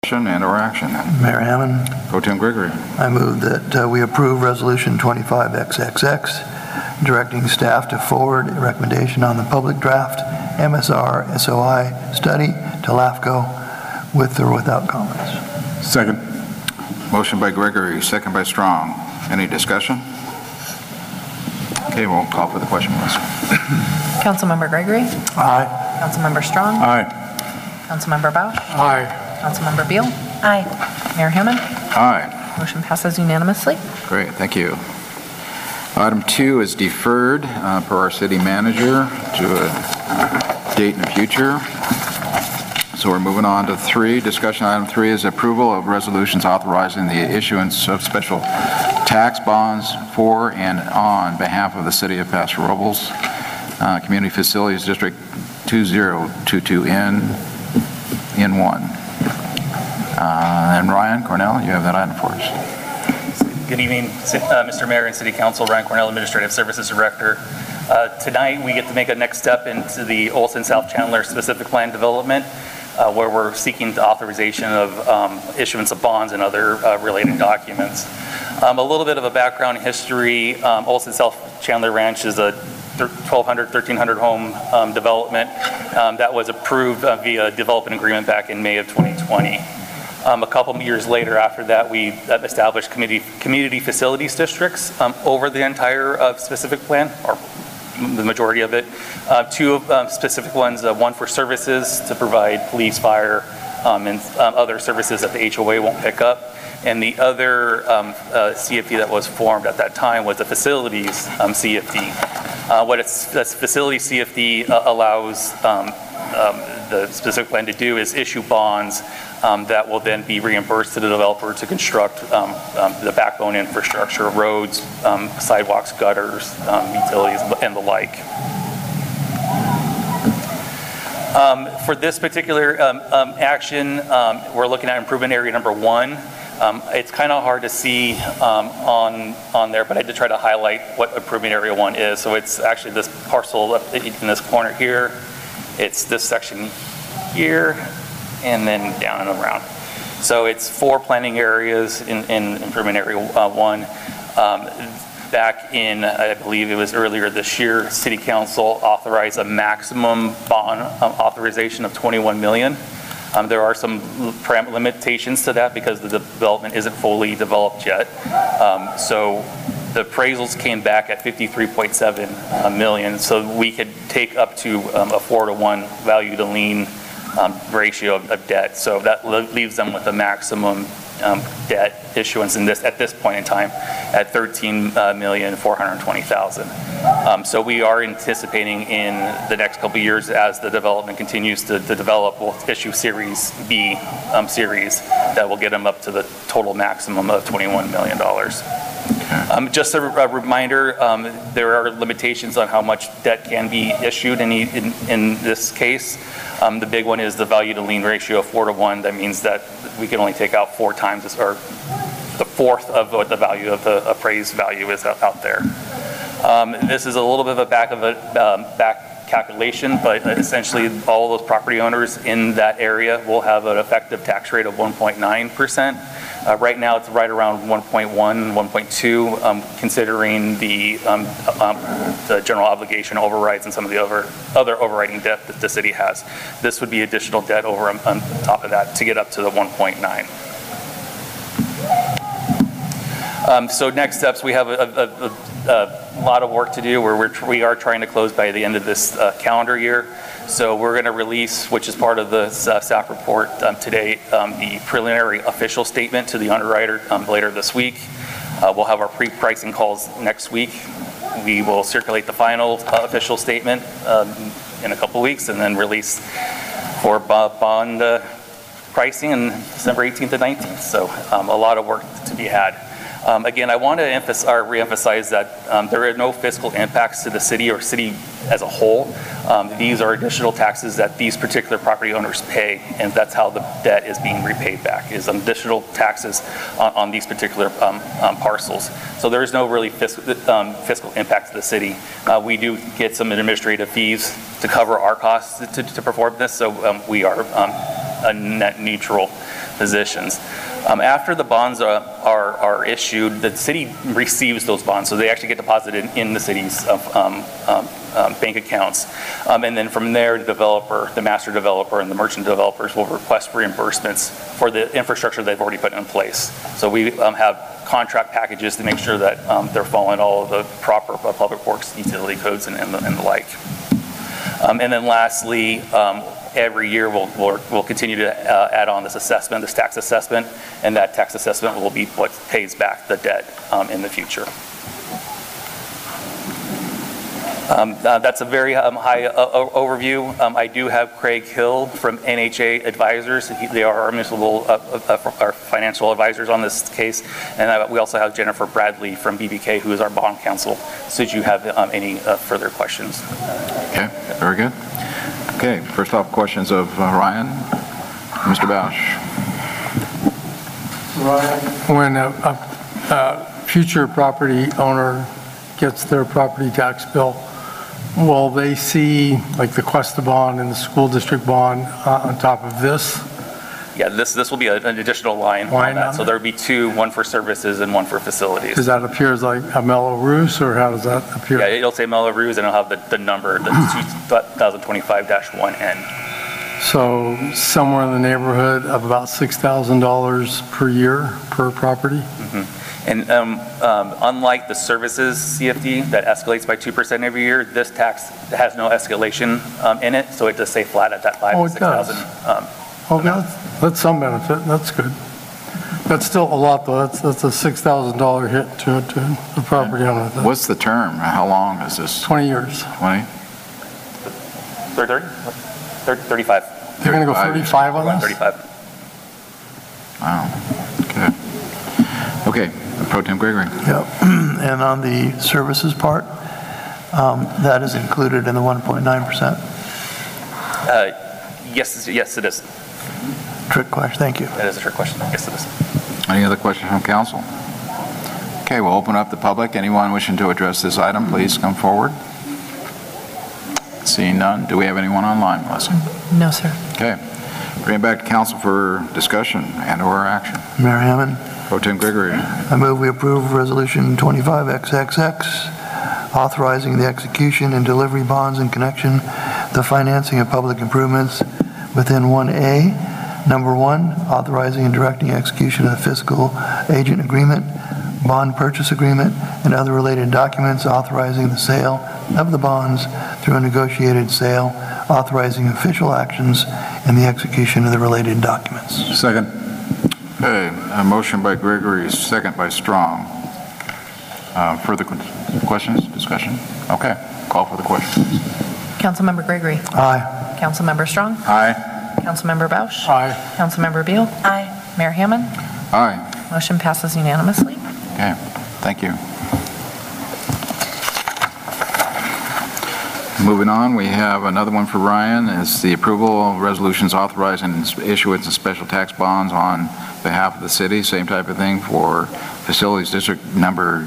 And/or action. Mayor Hammond. Pro Tem Gregory. I move that we approve Resolution 25XXX, directing staff to forward a recommendation on the public draft MSR SOI study to LAFCO with or without comments. Second. Motion by Gregory, second by Strong. Any discussion? Okay, we'll call for the question, please. Councilmember Gregory? Aye. Councilmember Strong? Aye. Councilmember Bausch? Aye. Councilmember Beal? Aye. Mayor Hammond? Aye. Motion passes unanimously. Great, thank you. Item 2 is deferred per our city manager to a date in the future. So we're moving on to 3. Discussion item 3 is approval of resolutions authorizing the issuance of special tax bonds for and on behalf of the city of Paso Robles, Community Facilities District 2022N1. And Ryan Cornell, you have that item for us. Good evening, Mr. Mayor and City Council. Ryan Cornell, Administrative Services Director. Tonight, we get to make a next step into the Olson South Chandler specific plan development, where we're seeking the authorization of issuance of bonds and other related documents. A little bit of a background history. Olson South Chandler Ranch is a 1,200, 1,300 home development that was approved via development agreement back in May of 2020. A couple of years later after that, we established community facilities districts over the entire specific plan, or the majority of it. 2 specific ones, one for services to provide police, fire, and other services that the HOA won't pick up. And the other CFD that was formed at that time was the facilities CFD. This facility CFD allows the specific plan to do is issue bonds that will then be reimbursed to the developer to construct the backbone infrastructure, roads, sidewalks, gutters, utilities, and the like. For this particular action, we're looking at improvement area number 1. It's kind of hard to see on there, but I did try to highlight what improvement area 1 is. So it's actually this parcel in this corner here. It's this section here, and then down and around. So it's 4 planning areas in improvement area 1. Back in, I believe it was earlier this year, City Council authorized a maximum bond authorization of $21 million. There are some limitations to that because the development isn't fully developed yet. So the appraisals came back at $53.7 million, so we could take up to a 4-to-1 value to lien ratio of debt. So that leaves them with a maximum debt issuance at this point in time at $13,420,000. So we are anticipating in the next couple of years, as the development continues to develop, we'll issue Series B series that will get them up to the total maximum of $21 million. Just a reminder, there are limitations on how much debt can be issued in this case. The big one is the value to lien ratio of 4-to-1. That means that we can only take out 4 times, or the fourth of what the value of the appraised value is out there. This is a little bit of a back calculation, but essentially all those property owners in that area will have an effective tax rate of 1.9%. Right now it's right around 1.1, 1.2, considering the general obligation overrides and some of the other overriding debt that the city has. This would be additional debt over on top of that to get up to the 1.9. So next steps, we have a lot of work to do. We are trying to close by the end of this calendar year. So we're going to release, which is part of the staff report today, the preliminary official statement to the underwriter later this week. We'll have our pre-pricing calls next week. We will circulate the final official statement in a couple weeks, and then release for bond pricing on December 18th and 19th. So a lot of work to be had. Again, I want to reemphasize that there are no fiscal impacts to the city or city as a whole. These are additional taxes that these particular property owners pay, and that's how the debt is being repaid back, is additional taxes on these particular parcels. So there is no really fiscal impact to the city. We do get some administrative fees to cover our costs to perform this, so we are net neutral positions. After the bonds are issued, the city receives those bonds, so they actually get deposited in the city's bank accounts. And then from there, the master developer and the merchant developers will request reimbursements for the infrastructure they've already put in place. So we have contract packages to make sure that they're following all of the proper public works utility codes and the like. And then lastly, every year we'll continue to add on this assessment, this tax assessment, and that tax assessment will be what pays back the debt in the future. That's a very high overview. I do have Craig Hill from NHA Advisors. They are our municipal, our financial advisors on this case. And we also have Jennifer Bradley from BBK, who is our bond counsel, should you have any further questions. Okay, very good. Okay, first off, questions of Ryan. Mr. Bausch. When a future property owner gets their property tax bill, will they see like the Cuesta bond and the school district bond on top of this? Yeah, this will be an additional line on that. So there would be two, one for services and one for facilities. Does that appear as like a Mello-Roos, or how does that appear? Yeah, it'll say Mello-Roos, and it'll have the number, the 2025-1N. So somewhere in the neighborhood of about $6,000 per year per property? Mm-hmm. And unlike the services CFD that escalates by 2% every year, this tax has no escalation in it, so it does stay flat at that 5,000 to 6,000. That's some benefit. That's good. That's still a lot, though. That's a $6,000 hit to the property owner. What's the term? How long is this? 20 years. 20? 35. They're going to go 35 on this? 35. Wow. Okay. Okay. Pro Tem Gregory. Yep. And on the services part, that is included in the 1.9%? Yes, it is. Trick question. Thank you. That is a trick question. Yes, it is. Any other questions from council? Okay, we'll open up the public. Anyone wishing to address this item, please come forward. Seeing none, do we have anyone online, Melissa? No, sir. Okay. Bring it back to council for discussion and/or action. Mayor Hammond, Pro Tem Gregory. I move we approve Resolution 25XXX, authorizing the execution and delivery bonds in connection the financing of public improvements within 1A. Number 1, authorizing and directing execution of the fiscal agent agreement, bond purchase agreement, and other related documents, authorizing the sale of the bonds through a negotiated sale, authorizing official actions, and the execution of the related documents. Second. Okay, a motion by Gregory, second by Strong. Further questions, discussion? Okay, call for the question. Councilmember Gregory. Aye. Councilmember Strong. Aye. Councilmember Bausch. Aye. Councilmember Beal. Aye. Mayor Hammond. Aye. Motion passes unanimously. Okay, thank you. Moving on, we have another one for Ryan. It's the approval of resolutions authorizing issuance of special tax bonds on behalf of the city. Same type of thing for facilities district number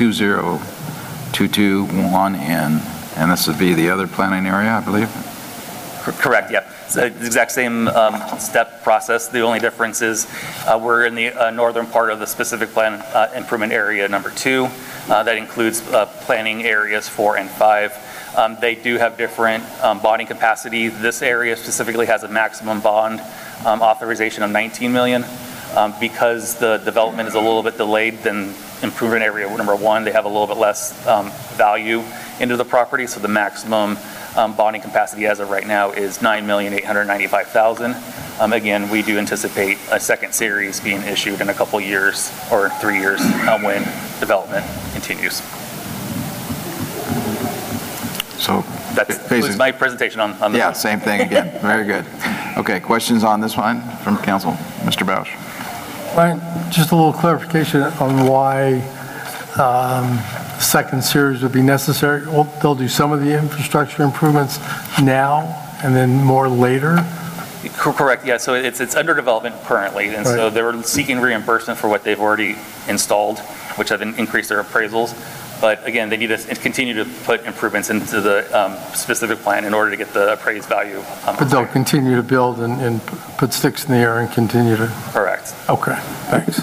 20221N. And this would be the other planning area, I believe? Correct, yeah. It's the exact same step process. The only difference is we're in the northern part of the specific plan improvement area number 2. That includes planning areas 4 and 5. They do have different bonding capacity. This area specifically has a maximum bond authorization of $19 million. Because the development is a little bit delayed than improvement area number 1, they have a little bit less value into the property, so the maximum bonding capacity as of right now is $9,895,000. Again, we do anticipate a second series being issued in a couple years or 3 years when development continues. So that concludes my presentation on the yeah, same thing again. Very good. Okay, questions on this one from council? Mr. Bausch. Right, just a little clarification on why second series would be necessary. Well, they'll do some of the infrastructure improvements now and then more later? Correct, yeah, so it's under development currently, and so they're seeking reimbursement for what they've already installed, which have increased their appraisals. But again, they need to continue to put improvements into the specific plan in order to get the appraised value. But they'll continue to build and put sticks in the air and continue to, Correct. okay, thanks.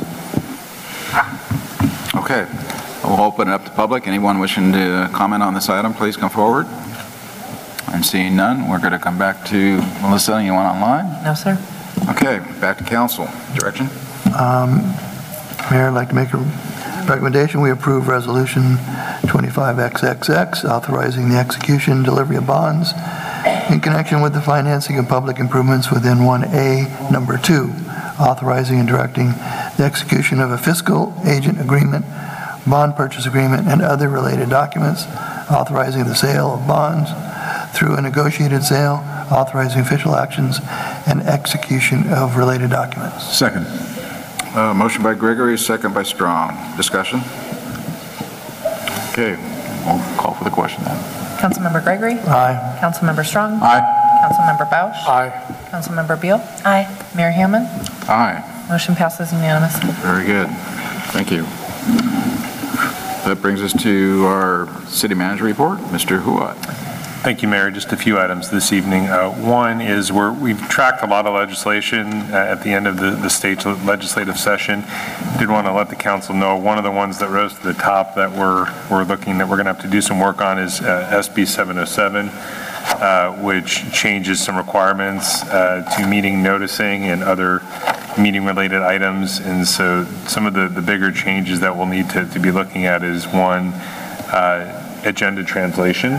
Okay, we'll open it up to public. Anyone wishing to comment on this item, please come forward. I'm seeing none. We're going to come back to Melissa. Anyone online? No, sir. Okay, back to council. Direction? Mayor, I'd like to make a recommendation. We approve Resolution 25XXX, authorizing the execution and delivery of bonds in connection with the financing of public improvements within 1A, number 2, authorizing and directing the execution of a fiscal agent agreement, bond purchase agreement, and other related documents, authorizing the sale of bonds through a negotiated sale, authorizing official actions, and execution of related documents. Second. Motion by Gregory, second by Strong. Discussion? Okay, we'll call for the question then. Councilmember Gregory? Aye. Councilmember Strong? Aye. Councilmember Bausch? Aye. Councilmember Beal? Aye. Mayor Hammond? Aye. Motion passes unanimously. Very good. Thank you. That brings us to our city manager report. Mr. Huat. Thank you, Mayor. Just a few items this evening. One is we've tracked a lot of legislation at the end of the state legislative session. Did want to let the council know one of the ones that rose to the top that we're going to have to do some work on is SB 707, which changes some requirements to meeting noticing and other meeting related items. And so some of the bigger changes that we'll need to be looking at is one, agenda translation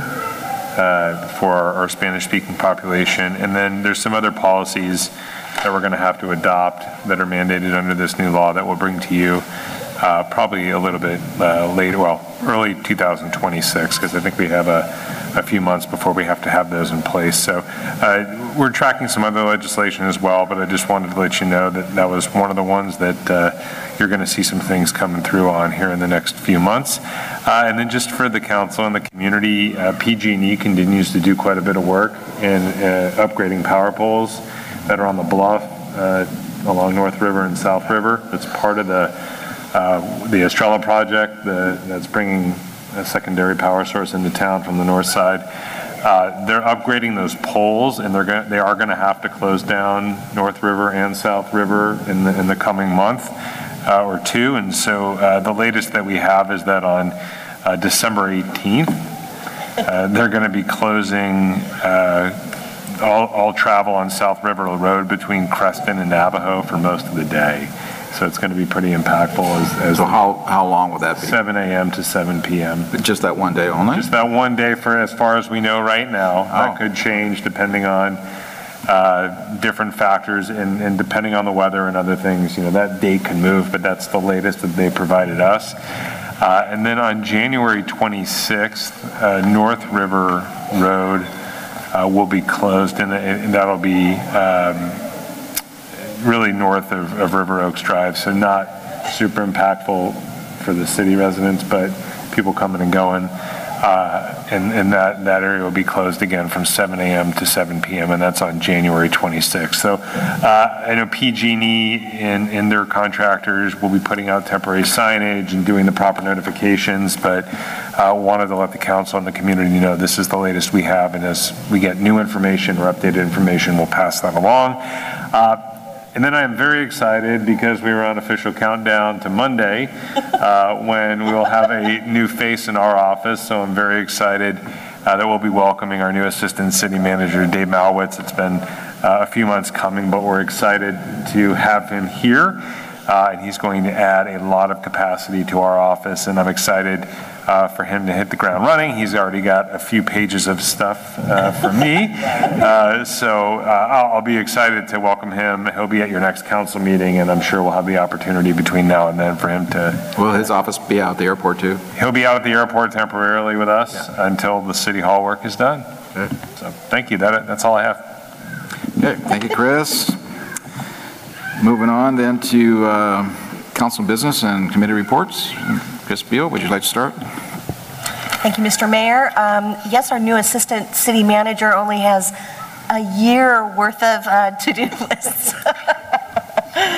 for our Spanish-speaking population. And then there's some other policies that we're going to have to adopt that are mandated under this new law that we'll bring to you probably a little bit later, well, early 2026, because I think we have a few months before we have to have those in place. So we're tracking some other legislation as well, but I just wanted to let you know that that was one of the ones that you're going to see some things coming through on here in the next few months. And then just for the council and the community, PG&E continues to do quite a bit of work in upgrading power poles that are on the bluff along North River and South River. It's part of the Estrella project that's bringing a secondary power source into town from the north side. They're upgrading those poles, and they are going to have to close down North River and South River in the coming month or two. And so the latest that we have is that on December 18th, they're going to be closing all travel on South River Road between Creston and Navajo for most of the day. So it's going to be pretty impactful. So how long will that be? 7 a.m. to 7 p.m. Just that one day only? Just that one day for as far as we know right now. That could change depending on different factors and depending on the weather and other things. You know, that date can move, but that's the latest that they provided us. And then on January 26th, North River Road will be closed, and that'll be really north of River Oaks Drive, so not super impactful for the city residents, but people coming and going. And that area will be closed again from 7 a.m. to 7 p.m., and that's on January 26th. So I know PG&E and their contractors will be putting out temporary signage and doing the proper notifications, but wanted to let the council and the community know this is the latest we have, and as we get new information or updated information, we'll pass that along. And then I am very excited because we were on official countdown to Monday when we will have a new face in our office. So I'm very excited that we'll be welcoming our new Assistant City Manager, Dave Malwitz. It's been a few months coming, but we're excited to have him here. And he's going to add a lot of capacity to our office, and I'm excited for him to hit the ground running. He's already got a few pages of stuff for me, so I'll be excited to welcome him. He'll be at your next council meeting, and I'm sure we'll have the opportunity between now and then for him to... Will his office be out at the airport too? He'll be out at the airport temporarily with us until the city hall work is done. Good. So thank you. That's all I have. Okay, thank you, Chris. Moving on then to council business and committee reports. Chris Beal, would you like to start? Thank you, Mr. Mayor. Yes, our new assistant city manager only has a year worth of to-do lists.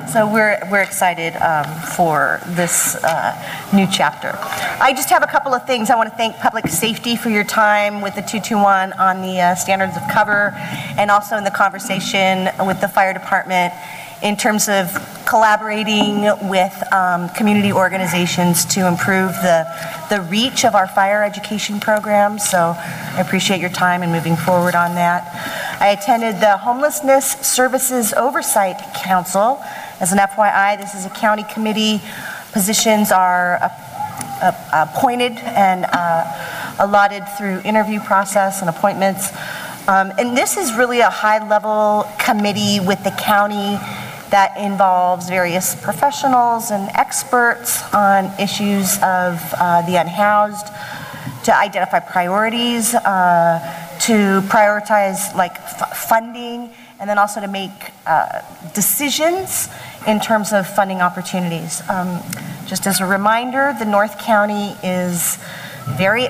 So we're excited for this new chapter. I just have a couple of things. I want to thank Public Safety for your time with the 221 on the standards of cover, and also in the conversation with the fire department in terms of collaborating with community organizations to improve the reach of our fire education program. So I appreciate your time and moving forward on that. I attended the Homelessness Services Oversight Council. As an FYI, this is a county committee. Positions are appointed and allotted through interview process and appointments. And this is really a high-level committee with the county that involves various professionals and experts on issues of the unhoused, to identify priorities, to prioritize like funding, and then also to make decisions in terms of funding opportunities. Just as a reminder, the North County is very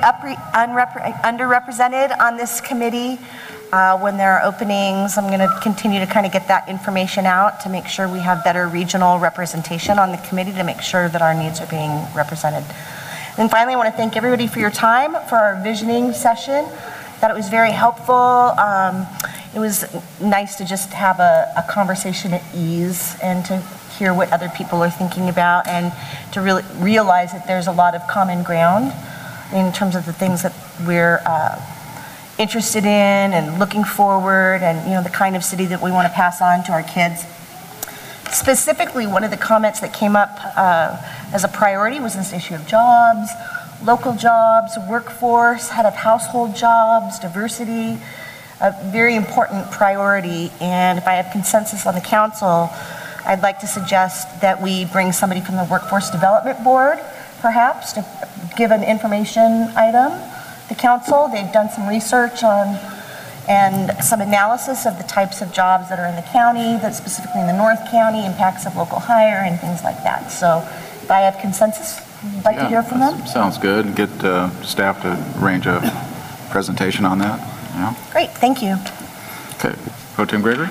underrepresented on this committee. When there are openings, I'm going to continue to kind of get that information out to make sure we have better regional representation on the committee to make sure that our needs are being represented. And finally, I want to thank everybody for your time for our visioning session. Thought it was very helpful. It was nice to just have a conversation at ease and to hear what other people are thinking about, and to really realize that there's a lot of common ground in terms of the things that we're interested in and looking forward, and the kind of city that we want to pass on to our kids. Specifically, one of the comments that came up as a priority was this issue of jobs, local jobs, workforce, head of household jobs, diversity, a very important priority. And if I have consensus on the council, I'd like to suggest that we bring somebody from the Workforce Development Board, perhaps, to give an information item. The council, they've done some research on and some analysis of the types of jobs that are in the county, that specifically in the North County, impacts of local hire and things like that. So if I have consensus, I'd like to hear from them. Sounds good. Get staff to arrange a presentation on that. Yeah. Great, thank you. Okay. Pro Tem Gregory?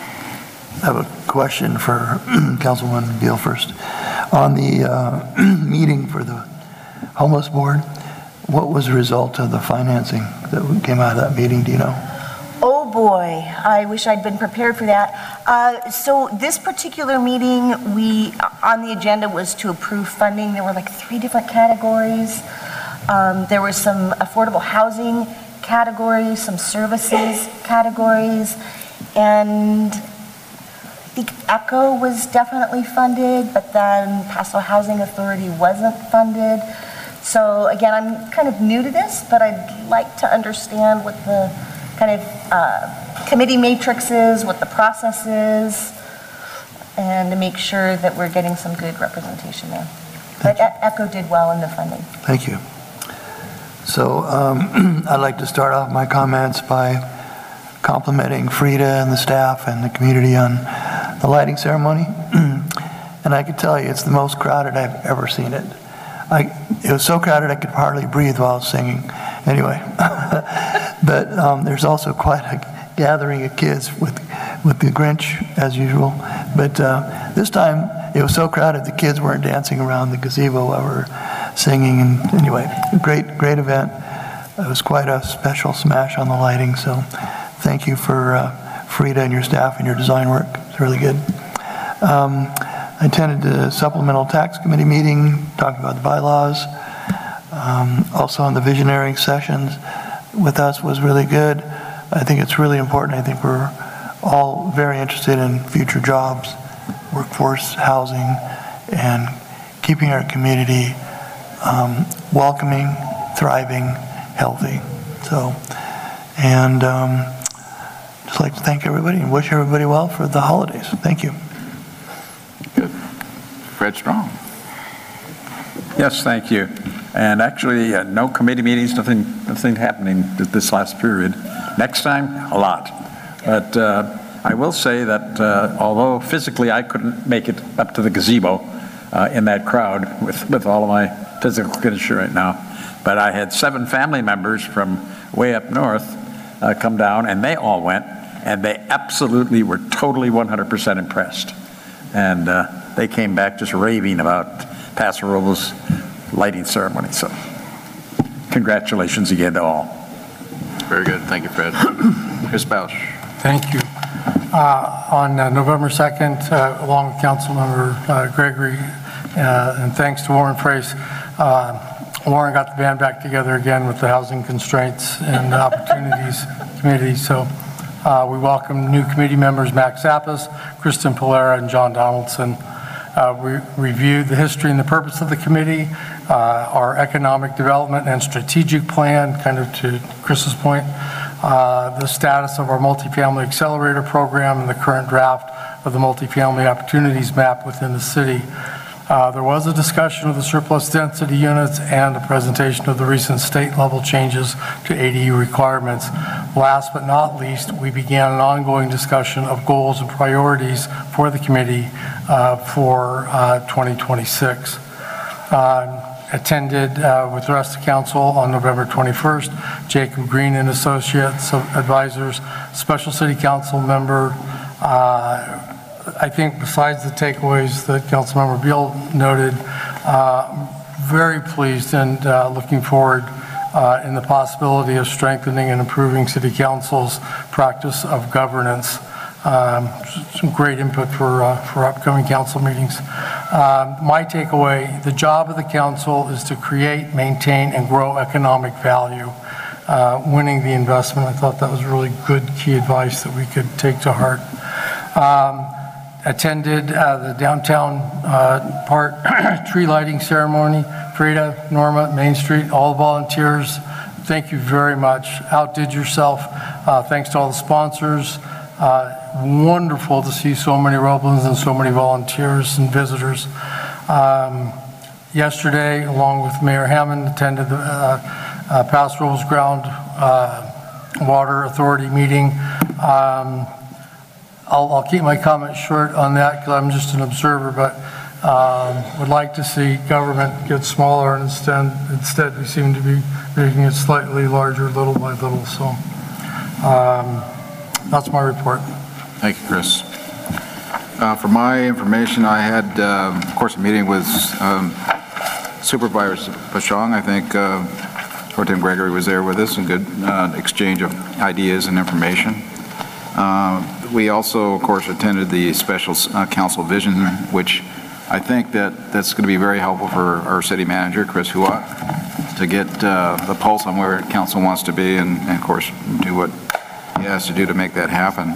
I have a question for Councilwoman Beal first. On the meeting for the homeless board, what was the result of the financing that came out of that meeting? Do you know? Oh boy, I wish I'd been prepared for that. So this particular meeting, on the agenda was to approve funding. There were like 3 different categories. There were some affordable housing categories, some services categories, and I think ECHO was definitely funded, but then Paso Housing Authority wasn't funded. So again, I'm kind of new to this, but I'd like to understand what the kind of committee matrix is, what the process is, and to make sure that we're getting some good representation there. But ECHO did well in the funding. Thank you. So I'd like to start off my comments by complimenting Frida and the staff and the community on the lighting ceremony. And I can tell you, it's the most crowded I've ever seen it. It was so crowded I could hardly breathe while I was singing. Anyway, but there's also quite a gathering of kids with the Grinch, as usual. But this time, it was so crowded the kids weren't dancing around the gazebo while we were singing. And anyway, great event. It was quite a special smash on the lighting. So thank you for Frida and your staff and your design work. It's really good. I attended the Supplemental Tax Committee meeting, talking about the bylaws. Also on the visionary sessions with us was really good. I think it's really important. I think we're all very interested in future jobs, workforce, housing, and keeping our community welcoming, thriving, healthy. So, and just like to thank everybody and wish everybody well for the holidays. Thank you. Good. Fred Strong. Yes, thank you. And actually, no committee meetings, nothing happening this last period. Next time, a lot. But I will say that although physically I couldn't make it up to the gazebo in that crowd with all of my physical condition right now, but I had 7 family members from way up north come down, and they all went, and they absolutely were totally 100% impressed. and they came back just raving about Paso Robles lighting ceremony. So congratulations again to all. Very good. Thank you, Fred. Chris Bausch. Thank you. On November 2nd, along with Councilmember Gregory, and thanks to Warren Price, Warren got the band back together again with the Housing Constraints and Opportunities Committee. So we welcome new committee members, Max Zappas, Kristen Polera, and John Donaldson. We reviewed the history and the purpose of the committee, our economic development and strategic plan, kind of to Chris's point, the status of our multifamily accelerator program and the current draft of the multifamily opportunities map within the city. There was a discussion of the surplus density units and a presentation of the recent state level changes to ADU requirements. Last but not least, we began an ongoing discussion of goals and priorities for the committee for 2026. Attended with the rest of council on November 21st, Jacob Green and Associates Advisors, Special City Council member. I think besides the takeaways that Councilmember Beal noted, very pleased and looking forward in the possibility of strengthening and improving City Council's practice of governance. Some great input for upcoming council meetings. My takeaway, the job of the council is to create, maintain, and grow economic value. Winning the investment, I thought that was really good key advice that we could take to heart. Attended the downtown park tree lighting ceremony. Frida, Norma, Main Street, all the volunteers, thank you very much. Outdid yourself. Thanks to all the sponsors. Wonderful to see so many Roblins and so many volunteers and visitors. Yesterday, along with Mayor Hammond, attended the Paso Robles Ground Water Authority meeting. I'll keep my comments short on that because I'm just an observer, but would like to see government get smaller, and instead we seem to be making it slightly larger little by little. So that's my report. Thank you, Chris. For my information, I had, of course, a meeting with Supervisor Bashong. I think Pro Tem Gregory was there with us, and good exchange of ideas and information. We also, of course, attended the special council vision, which I think that's going to be very helpful for our city manager, Chris Huot, to get the pulse on where council wants to be and of course, do what he has to do to make that happen.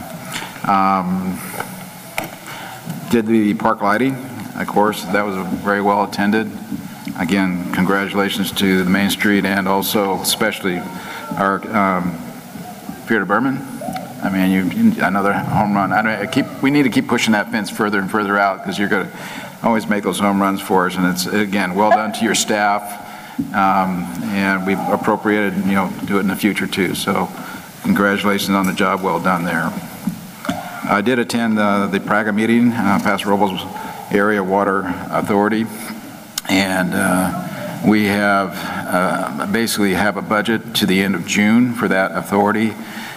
Did the park lighting, of course, that was very well attended. Again, congratulations to the Main Street and also especially our Peter Berman. I mean, another home run. We need to keep pushing that fence further and further out because you're going to always make those home runs for us. And it's, again, well done to your staff. And we've appropriated, do it in the future too. So congratulations on the job well done there. I did attend the Praga meeting, Paso Robles Area Water Authority. And we have basically have a budget to the end of June for that authority.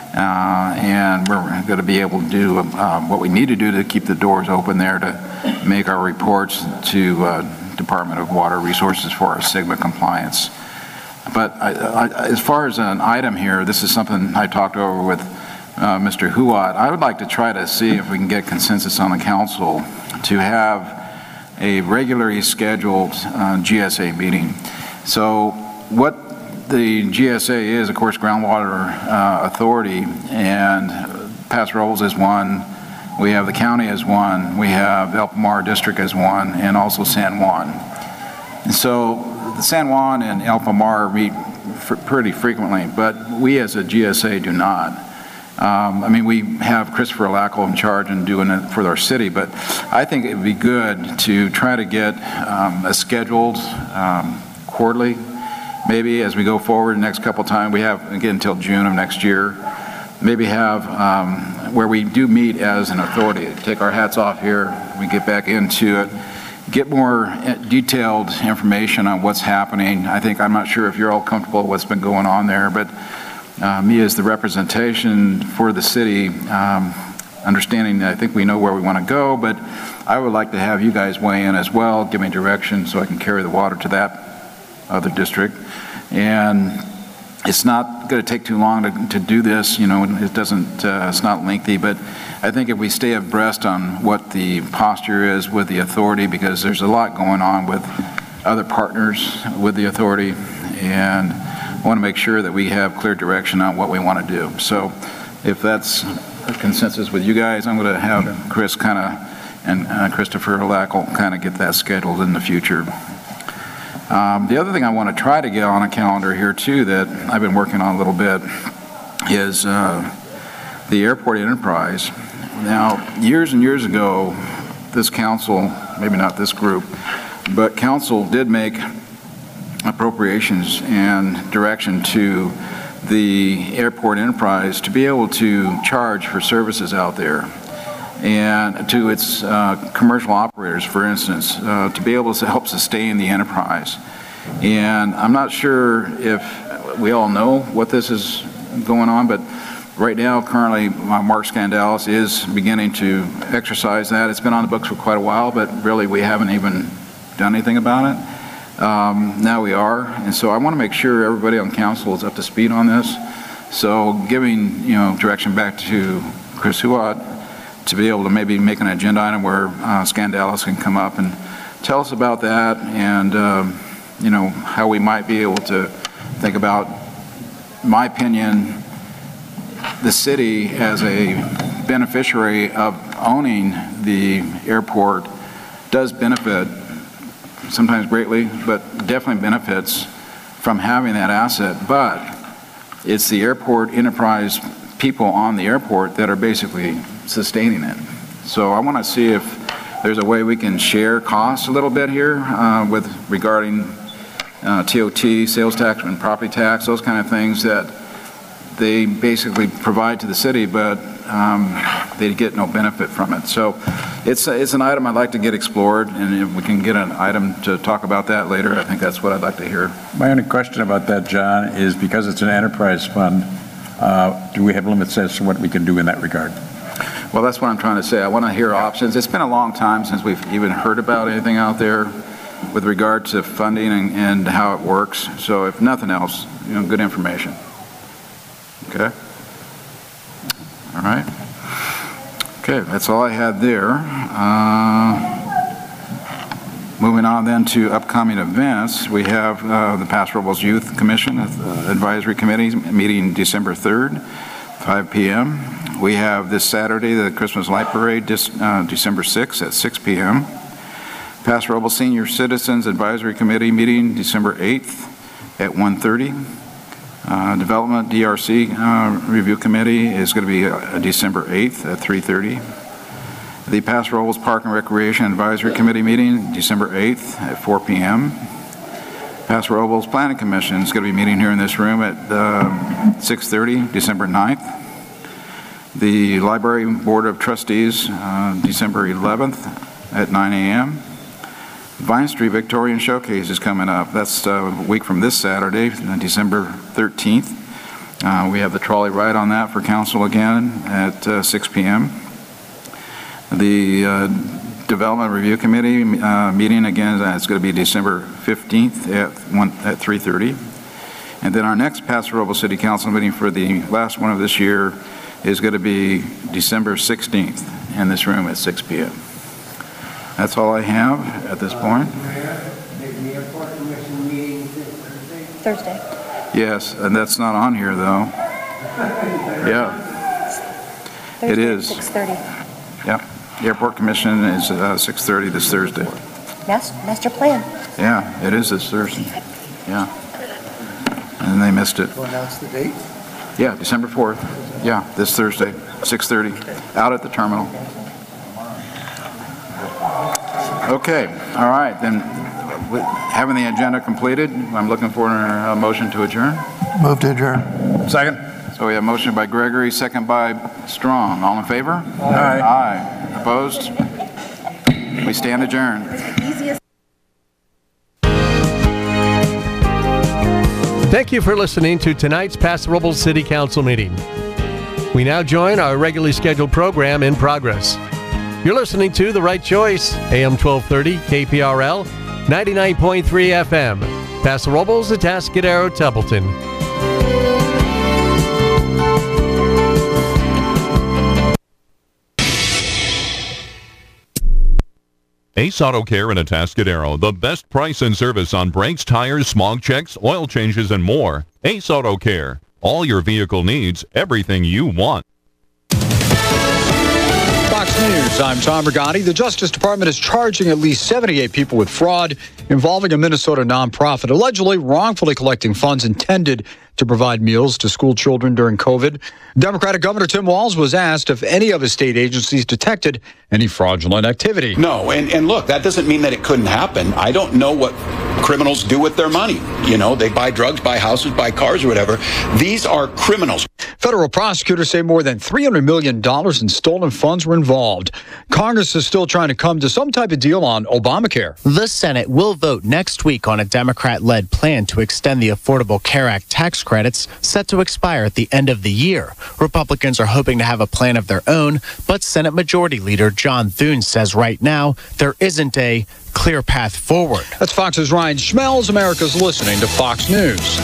And we're going to be able to do what we need to do to keep the doors open there to make our reports to Department of Water Resources for our SGMA compliance. But as far as an item here, this is something I talked over with Mr. Huot. I would like to try to see if we can get consensus on the council to have a regularly scheduled GSA meeting. So what the GSA is, of course, Groundwater Authority, and Paso Robles is one. We have the county as one. We have El Pomar District as one, and also San Juan. And so the San Juan and El Pomar meet pretty frequently, but we as a GSA do not. I mean, we have Christopher Lackle in charge and doing it for our city, but I think it would be good to try to get a scheduled quarterly, maybe as we go forward the next couple of times. We have, again, until June of next year, maybe have where we do meet as an authority, take our hats off here, we get back into it, get more detailed information on what's happening. I'm not sure if you're all comfortable with what's been going on there, but me as the representation for the city, understanding that I think we know where we want to go, but I would like to have you guys weigh in as well, give me direction so I can carry the water to that other district. And it's not going to take too long to do this, it doesn't, it's not lengthy, but I think if we stay abreast on what the posture is with the authority, because there's a lot going on with other partners with the authority, and I want to make sure that we have clear direction on what we want to do. So if that's a consensus with you guys, I'm going to have Chris and Christopher Lackle kind of get that scheduled in the future. The other thing I want to try to get on a calendar here too that I've been working on a little bit is the airport enterprise. Now, years and years ago, this council, maybe not this group, but council did make appropriations and direction to the airport enterprise to be able to charge for services out there, and to its commercial operators, for instance, to be able to help sustain the enterprise. And I'm not sure if we all know what this is going on, but right now, currently, Mark Skandalis is beginning to exercise that. It's been on the books for quite a while, but really we haven't even done anything about it. Now we are, and so I want to make sure everybody on council is up to speed on this. So giving, direction back to Chris Huot to be able to maybe make an agenda item where Skandalis can come up and tell us about that, and how we might be able to think about, in my opinion, the city as a beneficiary of owning the airport does benefit, sometimes greatly, but definitely benefits from having that asset. But it's the airport enterprise people on the airport that are basically sustaining it. So I want to see if there's a way we can share costs a little bit here regarding TOT, sales tax and property tax, those kind of things that they basically provide to the city, but they get no benefit from it. So it's an item I'd like to get explored, and if we can get an item to talk about that later, I think that's what I'd like to hear. My only question about that, John, is because it's an enterprise fund, do we have limits as to what we can do in that regard? Well, that's what I'm trying to say. I want to hear options. It's been a long time since we've even heard about anything out there with regard to funding and how it works. So if nothing else, good information. Okay. All right. Okay, that's all I had there. Moving on then to upcoming events, we have the Paso Robles Youth Commission Advisory Committee meeting December 3rd, 5 p.m. We have this Saturday the Christmas Light Parade, December 6th at 6 p.m. Paso Robles Senior Citizens Advisory Committee meeting December 8th at 1:30. Development DRC Review Committee is going to be December 8th at 3:30. The Paso Robles Park and Recreation Advisory Committee meeting December 8th at 4 p.m. Paso Robles Planning Commission is going to be meeting here in this room at 6:30, December 9th. The Library Board of Trustees, December 11th at 9 a.m. Vine Street Victorian Showcase is coming up. That's a week from this Saturday, December 13th. We have the trolley ride on that for council again at 6 p.m. The Development Review Committee meeting again, it's going to be December 15th at 3:30. And then our next Paso Robles City Council meeting for the last one of this year is going to be December 16th in this room at 6 p.m. That's all I have at this point. The airport commission meeting Thursday. Yes, and that's not on here though. Yeah, Thursday it is. 6:30. Yep, the airport commission is 6:30 this Thursday. Master plan. Yeah, it is this Thursday. Yeah, and they missed it. To announce the date? Yeah, December 4th. Yeah, this Thursday, 6:30, out at the terminal. Okay, all right, then, having the agenda completed, I'm looking for a motion to adjourn. Move to adjourn. Second. So we have a motion by Gregory, second by Strong. All in favor? Aye. Aye. Opposed? We stand adjourned. Thank you for listening to tonight's Paso Robles City Council meeting. We now join our regularly scheduled program in progress. You're listening to The Right Choice, AM 1230, KPRL, 99.3 FM, Paso Robles, Atascadero, Templeton. Ace Auto Care in Atascadero, the best price and service on brakes, tires, smog checks, oil changes, and more. Ace Auto Care. All your vehicle needs, everything you want. Fox News, I'm Tom Rigotti. The Justice Department is charging at least 78 people with fraud involving a Minnesota nonprofit, allegedly wrongfully collecting funds intended to provide meals to school children during COVID. Democratic Governor Tim Walz was asked if any of his state agencies detected any fraudulent activity. No, and look, that doesn't mean that it couldn't happen. I don't know what criminals do with their money. You know, they buy drugs, buy houses, buy cars, or whatever. These are criminals. Federal prosecutors say more than $300 million in stolen funds were involved. Congress is still trying to come to some type of deal on Obamacare. The Senate will vote next week on a Democrat-led plan to extend the Affordable Care Act tax credits set to expire at the end of the year. Republicans are hoping to have a plan of their own, but Senate Majority Leader John Thune says right now there isn't a clear path forward. That's Fox's Ryan Schmelz. America's listening to Fox News.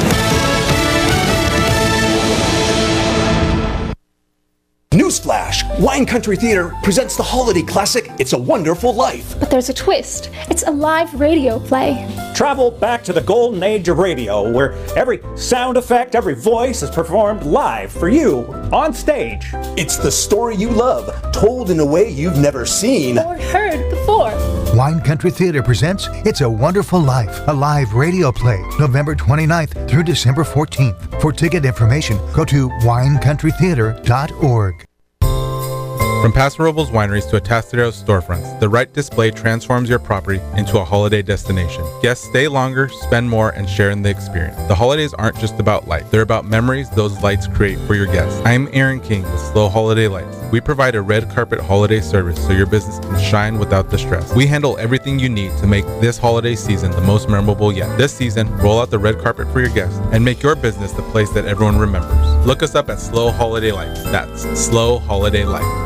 Newsflash! Wine Country Theater presents the holiday classic, It's a Wonderful Life. But there's a twist. It's a live radio play. Travel back to the golden age of radio, where every sound effect, every voice is performed live for you, on stage. It's the story you love, told in a way you've never seen or heard before. Wine Country Theater presents It's a Wonderful Life, a live radio play, November 29th through December 14th. For ticket information, go to winecountrytheater.org. From Paso Robles wineries to Atascadero storefronts, the right display transforms your property into a holiday destination. Guests stay longer, spend more, and share in the experience. The holidays aren't just about light. They're about memories those lights create for your guests. I'm Aaron King with Slow Holiday Lights. We provide a red carpet holiday service so your business can shine without the stress. We handle everything you need to make this holiday season the most memorable yet. This season, roll out the red carpet for your guests and make your business the place that everyone remembers. Look us up at Slow Holiday Lights. That's Slow Holiday Lights.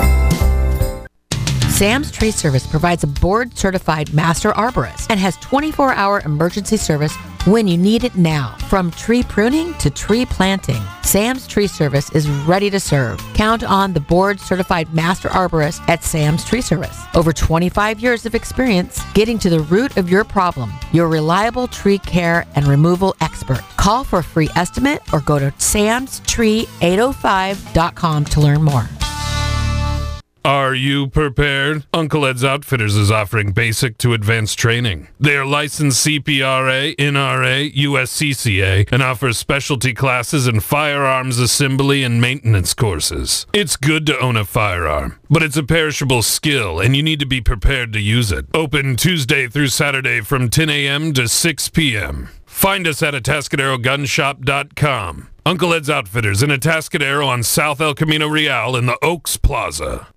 Sam's Tree Service provides a board-certified master arborist and has 24-hour emergency service when you need it now. From tree pruning to tree planting, Sam's Tree Service is ready to serve. Count on the board-certified master arborist at Sam's Tree Service. Over 25 years of experience getting to the root of your problem. Your reliable tree care and removal expert. Call for a free estimate or go to samstree805.com to learn more. Are you prepared? Uncle Ed's Outfitters is offering basic to advanced training. They are licensed CPRA, NRA, USCCA, and offer specialty classes in firearms assembly and maintenance courses. It's good to own a firearm, but it's a perishable skill, and you need to be prepared to use it. Open Tuesday through Saturday from 10 a.m. to 6 p.m. Find us at AtascaderoGunShop.com. Uncle Ed's Outfitters in Atascadero on South El Camino Real in the Oaks Plaza.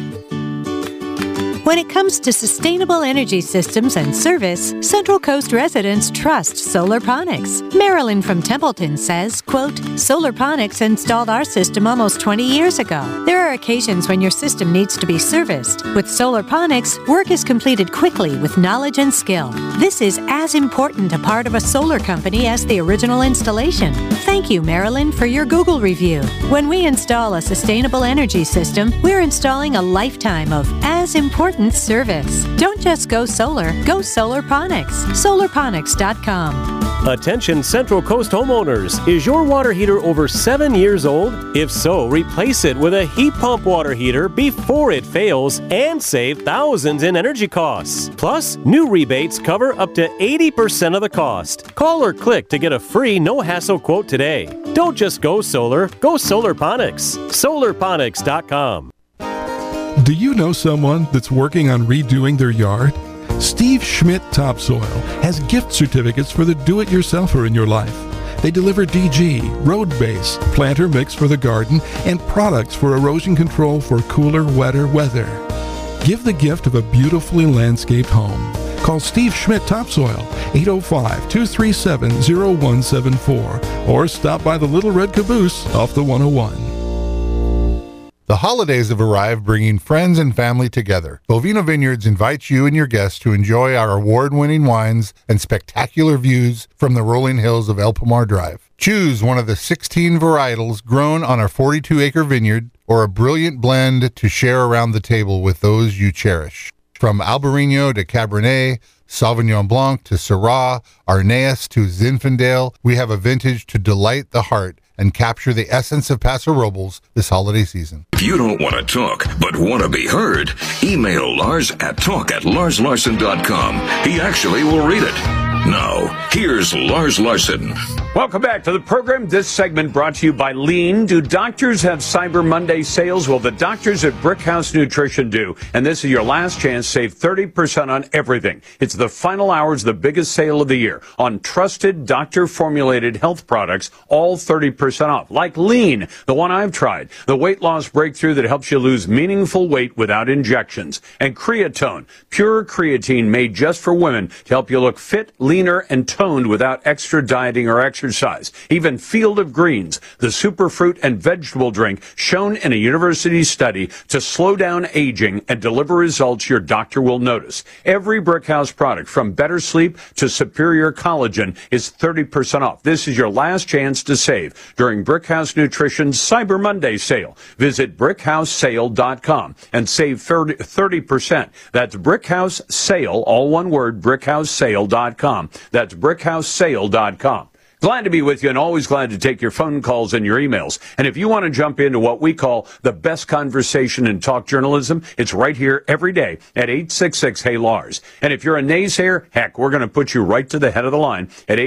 When it comes to sustainable energy systems and service, Central Coast residents trust Solarponics. Marilyn from Templeton says, quote, Solarponics installed our system almost 20 years ago. There are occasions when your system needs to be serviced. With Solarponics, work is completed quickly with knowledge and skill. This is as important a part of a solar company as the original installation. Thank you, Marilyn, for your Google review. When we install a sustainable energy system, we're installing a lifetime of as important service. Don't just go solar, go Solarponics. Solarponics.com. Attention Central Coast homeowners. Is your water heater over 7 years old? If so, replace it with a heat pump water heater before it fails and save thousands in energy costs. Plus, new rebates cover up to 80% of the cost. Call or click to get a free no-hassle quote today. Don't just go solar, go Solarponics. Solarponics.com. Do you know someone that's working on redoing their yard? Steve Schmidt Topsoil has gift certificates for the do-it-yourselfer in your life. They deliver DG, road base, planter mix for the garden, and products for erosion control for cooler, wetter weather. Give the gift of a beautifully landscaped home. Call Steve Schmidt Topsoil, 805-237-0174, or stop by the Little Red Caboose off the 101. The holidays have arrived, bringing friends and family together. Bovino Vineyards invites you and your guests to enjoy our award-winning wines and spectacular views from the rolling hills of El Pomar Drive. Choose one of the 16 varietals grown on our 42-acre vineyard, or a brilliant blend to share around the table with those you cherish. From Albarino to Cabernet, Sauvignon Blanc to Syrah, Arneus to Zinfandel, we have a vintage to delight the heart and capture the essence of Paso Robles this holiday season. If you don't want to talk, but want to be heard, email Lars at talk@larslarson.com. He actually will read it. Now, here's Lars Larson. Welcome back to the program. This segment brought to you by Lean. Do doctors have Cyber Monday sales? Well, the doctors at Brickhouse Nutrition do. And this is your last chance. Save 30% on everything. It's the final hours, the biggest sale of the year on trusted doctor-formulated health products, all 30% off. Like Lean, the one I've tried. The weight loss breakthrough that helps you lose meaningful weight without injections. And Creatone, pure creatine made just for women to help you look fit, leaner, and toned without extra dieting or exercise. Even Field of Greens, the superfruit and vegetable drink shown in a university study to slow down aging and deliver results your doctor will notice. Every Brickhouse product, from better sleep to superior collagen, is 30% off. This is your last chance to save during Brickhouse Nutrition's Cyber Monday sale. Visit BrickHouseSale.com and save 30%. That's Brickhouse Sale, all one word, BrickHouseSale.com. That's BrickHouseSale.com. Glad to be with you, and always glad to take your phone calls and your emails. And if you want to jump into what we call the best conversation in talk journalism, it's right here every day at 866-HEY-LARS. And if you're a naysayer, heck, we're going to put you right to the head of the line at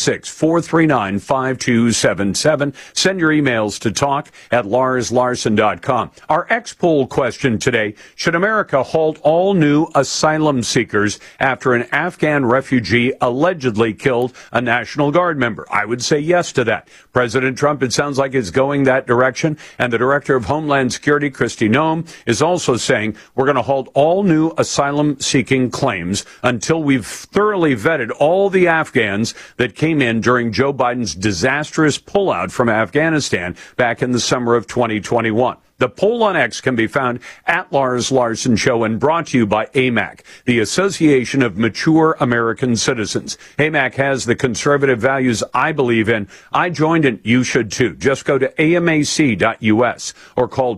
866-439-5277. Send your emails to talk@larslarson.com. Our X-Poll question today: should America halt all new asylum seekers after an Afghan refugee allegedly killed a National Guard member? I would say yes to that. President Trump, it sounds like, is going that direction. And the Director of Homeland Security, Kristi Noem, is also saying we're going to halt all new asylum-seeking claims until we've thoroughly vetted all the Afghans that came in during Joe Biden's disastrous pullout from Afghanistan back in the summer of 2021. The poll on X can be found at Lars Larson Show and brought to you by AMAC, the Association of Mature American Citizens. AMAC has the conservative values I believe in. I joined and you should too. Just go to amac.us or call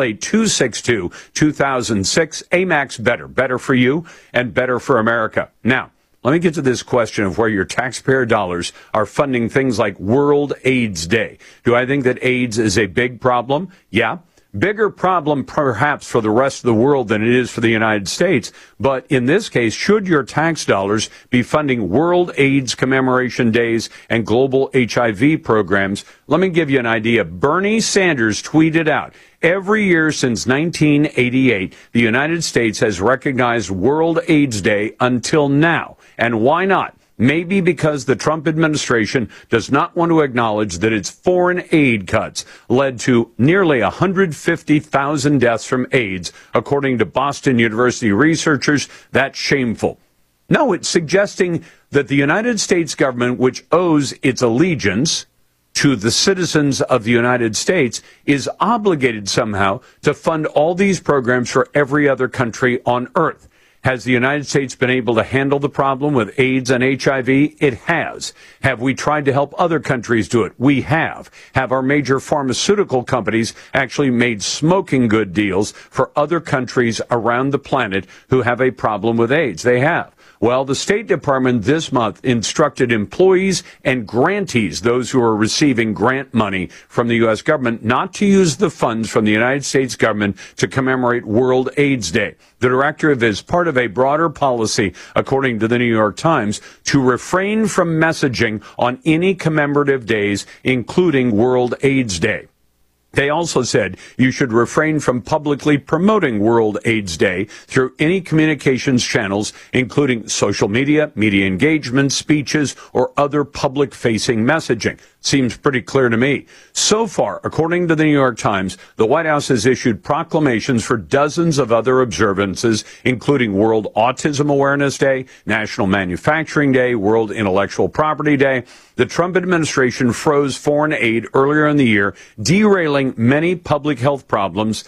888-262-2006. AMAC's better. Better for you and better for America. Now, let me get to this question of where your taxpayer dollars are funding things like World AIDS Day. Do I think that AIDS is a big problem? Yeah. Bigger problem perhaps for the rest of the world than it is for the United States. But in this case, should your tax dollars be funding World AIDS commemoration days and global HIV programs? Let me give you an idea. Bernie Sanders tweeted out, every year since 1988, the United States has recognized World AIDS Day until now. And why not? Maybe because the Trump administration does not want to acknowledge that its foreign aid cuts led to nearly 150,000 deaths from AIDS, according to Boston University researchers. That's shameful. No, it's suggesting that the United States government, which owes its allegiance to the citizens of the United States, is obligated somehow to fund all these programs for every other country on earth. Has the United States been able to handle the problem with AIDS and HIV? It has. Have we tried to help other countries do it? We have. Have our major pharmaceutical companies actually made smoking good deals for other countries around the planet who have a problem with AIDS? They have. Well, the State Department this month instructed employees and grantees, those who are receiving grant money from the U.S. government, not to use the funds from the United States government to commemorate World AIDS Day. The directive is part of a broader policy, according to the New York Times, to refrain from messaging on any commemorative days, including World AIDS Day. They also said you should refrain from publicly promoting World AIDS Day through any communications channels, including social media, media engagement, speeches, or other public-facing messaging. Seems pretty clear to me. So far, according to the New York Times, the White House has issued proclamations for dozens of other observances, including World Autism Awareness Day, National Manufacturing Day, World Intellectual Property Day. The Trump administration froze foreign aid earlier in the year, derailing many public health programs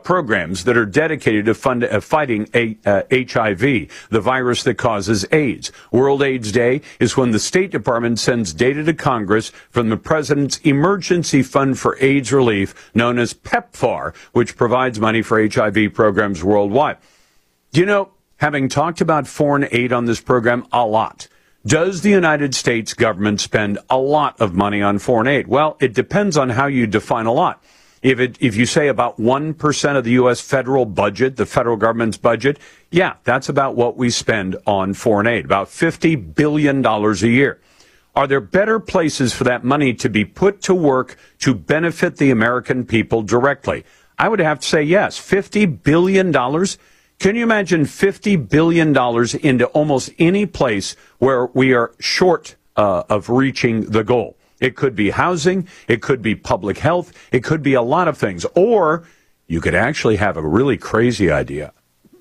that are dedicated to fighting HIV, the virus that causes AIDS. World AIDS Day is when the State Department sends data to Congress from the President's Emergency Fund for AIDS Relief, known as PEPFAR, which provides money for HIV programs worldwide. Do you know, having talked about foreign aid on this program a lot, does the United States government spend a lot of money on foreign aid? Well, it depends on how you define a lot. If you say about 1% of the U.S. federal budget, the federal government's budget, yeah, that's about what we spend on foreign aid, about $50 billion a year. Are there better places for that money to be put to work to benefit the American people directly? I would have to say yes. $50 billion? Can you imagine $50 billion into almost any place where we are short of reaching the goal? It could be housing, it could be public health, it could be a lot of things. Or you could actually have a really crazy idea.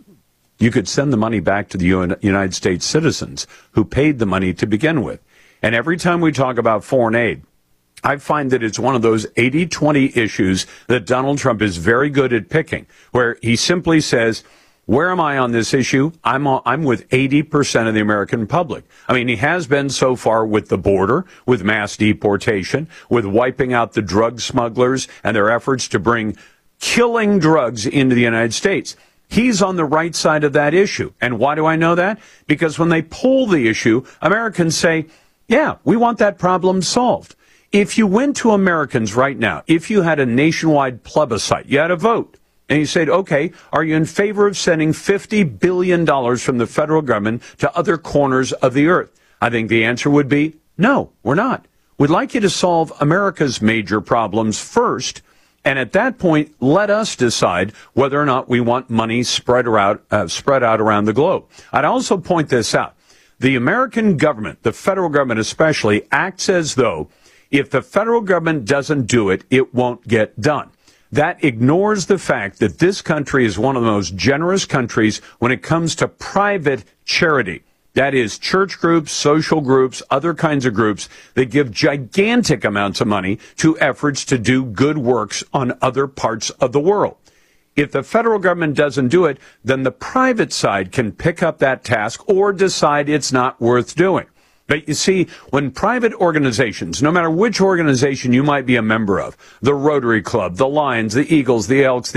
You could send the money back to the United States citizens who paid the money to begin with. And every time we talk about foreign aid, I find that it's one of those 80-20 issues that Donald Trump is very good at picking, where he simply says, where am I on this issue? I'm with 80% of the American public. I mean, he has been so far with the border, with mass deportation, with wiping out the drug smugglers and their efforts to bring killing drugs into the United States. He's on the right side of that issue. And why do I know that? Because when they poll the issue, Americans say, yeah, we want that problem solved. If you went to Americans right now, if you had a nationwide plebiscite, you had a vote, and you said, okay, are you in favor of sending $50 billion from the federal government to other corners of the earth? I think the answer would be, no, we're not. We'd like you to solve America's major problems first, and at that point, let us decide whether or not we want money spread out around the globe. I'd also point this out. The American government, the federal government especially, acts as though if the federal government doesn't do it, it won't get done. That ignores the fact that this country is one of the most generous countries when it comes to private charity. That is, church groups, social groups, other kinds of groups that give gigantic amounts of money to efforts to do good works on other parts of the world. If the federal government doesn't do it, then the private side can pick up that task or decide it's not worth doing. But you see, when private organizations, no matter which organization you might be a member of, the Rotary Club, the Lions, the Eagles, the Elks,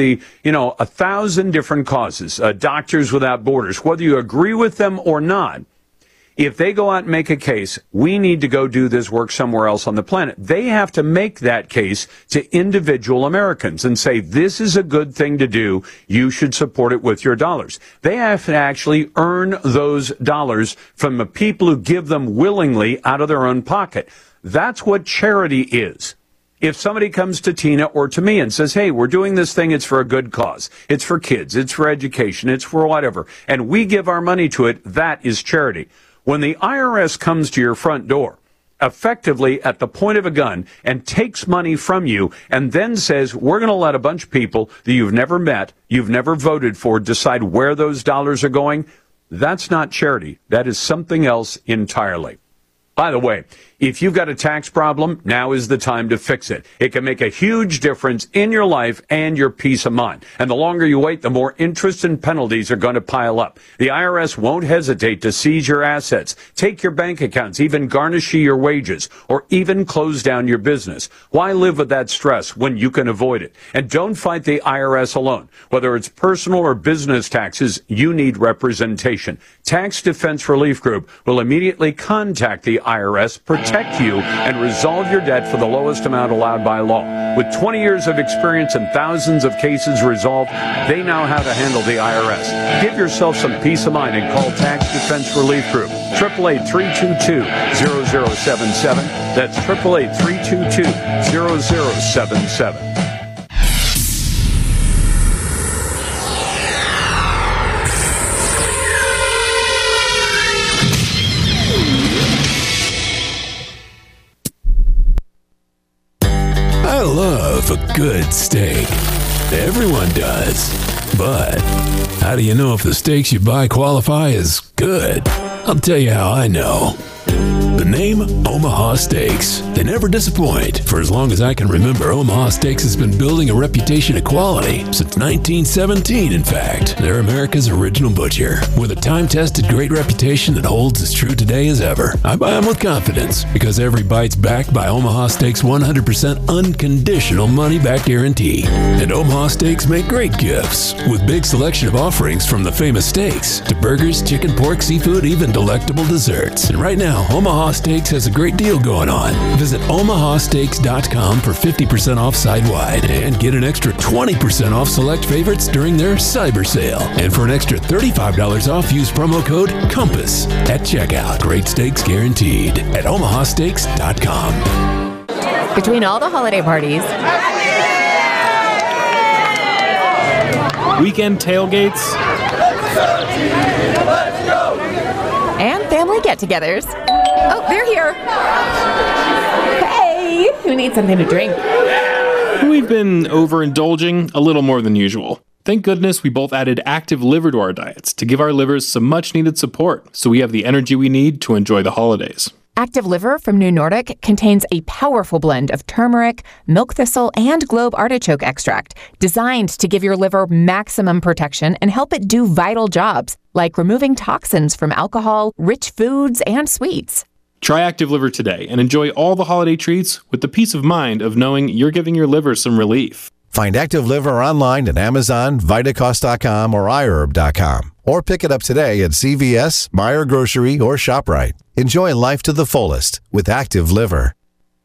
1,000 different causes, Doctors Without Borders, whether you agree with them or not, if they go out and make a case, we need to go do this work somewhere else on the planet, they have to make that case to individual Americans and say, this is a good thing to do. You should support it with your dollars. They have to actually earn those dollars from the people who give them willingly out of their own pocket. That's what charity is. If somebody comes to Tina or to me and says, hey, we're doing this thing, it's for a good cause. It's for kids. It's for education. It's for whatever. And we give our money to it. That is charity. When the IRS comes to your front door, effectively at the point of a gun, and takes money from you, and then says, we're going to let a bunch of people that you've never met, you've never voted for, decide where those dollars are going, that's not charity. That is something else entirely. By the way, if you've got a tax problem, now is the time to fix it. It can make a huge difference in your life and your peace of mind. And the longer you wait, the more interest and penalties are going to pile up. The IRS won't hesitate to seize your assets, take your bank accounts, even garnish your wages, or even close down your business. Why live with that stress when you can avoid it? And don't fight the IRS alone. Whether it's personal or business taxes, you need representation. Tax Defense Relief Group will immediately contact the IRS, protect you, and resolve your debt for the lowest amount allowed by law. With 20 years of experience and thousands of cases resolved, they know how to handle the IRS. Give yourself some peace of mind and call Tax Defense Relief Group. 888-322-0077. That's 888-322-0077. good steak. Everyone does. But how do you know if the steaks you buy qualify as good? I'll tell you how I know. The name Omaha Steaks. They never disappoint. For as long as I can remember, Omaha Steaks has been building a reputation of quality since 1917, in fact. They're America's original butcher, with a time-tested great reputation that holds as true today as ever. I buy them with confidence because every bite's backed by Omaha Steaks' 100% unconditional money-back guarantee. And Omaha Steaks make great gifts, with big selection of offerings from the famous steaks to burgers, chicken, pork, seafood, even delectable desserts. And right now, Omaha Steaks has a great deal going on. Visit omahasteaks.com for 50% off side-wide and get an extra 20% off select favorites during their cyber sale. And for an extra $35 off, use promo code COMPASS at checkout. Great steaks guaranteed at omahasteaks.com. Between all the holiday parties, weekend tailgates, and family get-togethers. Oh, they're here. Hey, who needs something to drink? We've been overindulging a little more than usual. Thank goodness we both added Active Liver to our diets to give our livers some much-needed support so we have the energy we need to enjoy the holidays. Active Liver from New Nordic contains a powerful blend of turmeric, milk thistle, and globe artichoke extract, designed to give your liver maximum protection and help it do vital jobs, like removing toxins from alcohol, rich foods, and sweets. Try Active Liver today and enjoy all the holiday treats with the peace of mind of knowing you're giving your liver some relief. Find Active Liver online at Amazon, Vitacost.com, or iHerb.com. Or pick it up today at CVS, Meijer Grocery, or ShopRite. Enjoy life to the fullest with Active Liver.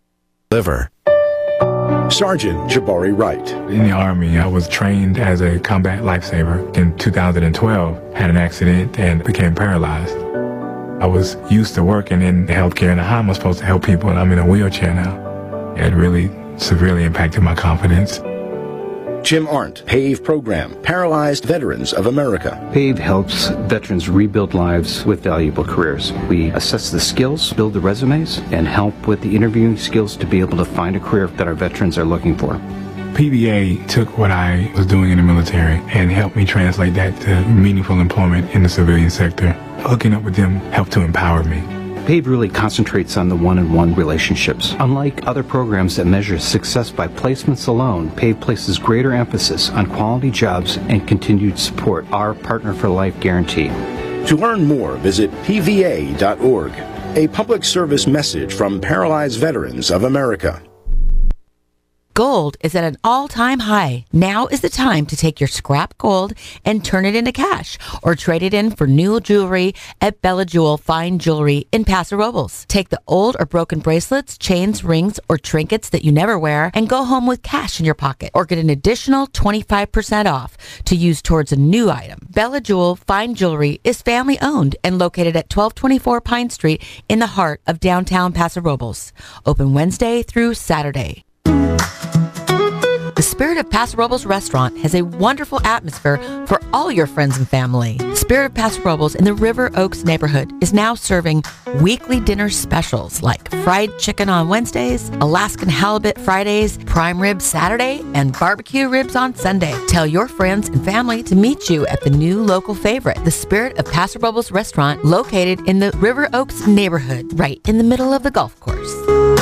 Sergeant Jabari Wright. In the Army, I was trained as a combat lifesaver. In 2012, had an accident and became paralyzed. I was used to working in healthcare and how am I supposed to help people, and I'm in a wheelchair now. It really severely impacted my confidence. Jim Arndt, PAVE Program, Paralyzed Veterans of America. PAVE helps veterans rebuild lives with valuable careers. We assess the skills, build the resumes, and help with the interviewing skills to be able to find a career that our veterans are looking for. PVA took what I was doing in the military and helped me translate that to meaningful employment in the civilian sector. Hooking up with them helped to empower me. PAVE really concentrates on the one-on-one relationships. Unlike other programs that measure success by placements alone, PAVE places greater emphasis on quality jobs and continued support, our Partner for Life guarantee. To learn more, visit pva.org. A public service message from Paralyzed Veterans of America. Gold is at an all-time high. Now is the time to take your scrap gold and turn it into cash or trade it in for new jewelry at Bella Jewel Fine Jewelry in Paso Robles. Take the old or broken bracelets, chains, rings, or trinkets that you never wear and go home with cash in your pocket or get an additional 25% off to use towards a new item. Bella Jewel Fine Jewelry is family-owned and located at 1224 Pine Street in the heart of downtown Paso Robles. Open Wednesday through Saturday. The Spirit of Paso Robles restaurant has a wonderful atmosphere for all your friends and family. Spirit of Paso Robles in the River Oaks neighborhood is now serving weekly dinner specials like fried chicken on Wednesdays, Alaskan halibut Fridays, prime rib Saturday, and barbecue ribs on Sunday. Tell your friends and family to meet you at the new local favorite, the Spirit of Paso Robles restaurant located in the River Oaks neighborhood, right in the middle of the golf course.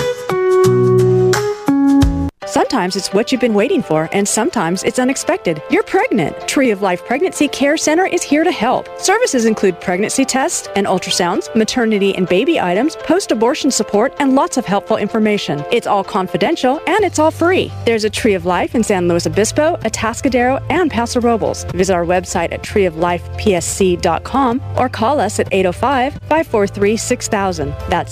Sometimes it's what you've been waiting for, and sometimes it's unexpected. You're pregnant. Tree of Life Pregnancy Care Center is here to help. Services include pregnancy tests and ultrasounds, maternity and baby items, post-abortion support, and lots of helpful information. It's all confidential, and it's all free. There's a Tree of Life in San Luis Obispo, Atascadero, and Paso Robles. Visit our website at treeoflifepsc.com or call us at 805-543-6000. That's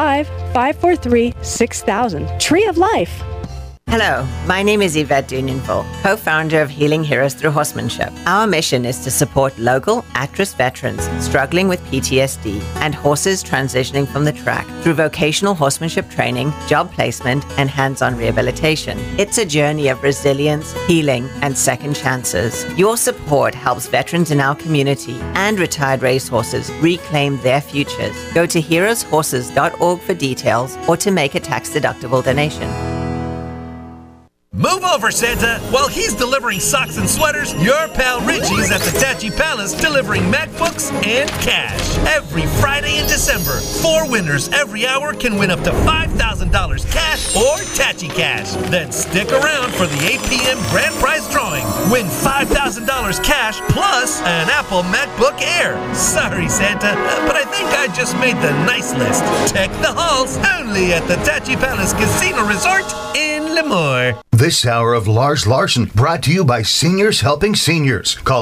805-543-6000. Tree of Life. Hello, my name is Yvette Dunionville, co-founder of Healing Heroes Through Horsemanship. Our mission is to support local at-risk veterans struggling with PTSD and horses transitioning from the track through vocational horsemanship training, job placement, and hands-on rehabilitation. It's a journey of resilience, healing, and second chances. Your support helps veterans in our community and retired racehorses reclaim their futures. Go to heroeshorses.org for details or to make a tax-deductible donation. Move over, Santa. While he's delivering socks and sweaters, your pal Richie's at the Tachi Palace delivering MacBooks and cash. Every Friday in December, 4 winners every hour can win up to $5,000 cash or Tachi Cash. Then stick around for the 8 p.m. grand prize drawing. Win $5,000 cash plus an Apple MacBook Air. Sorry, Santa, but I think I just made the nice list. Check the halls only at the Tachi Palace Casino Resort in Lemoore. This hour of Lars Larson brought to you by Seniors Helping Seniors. Call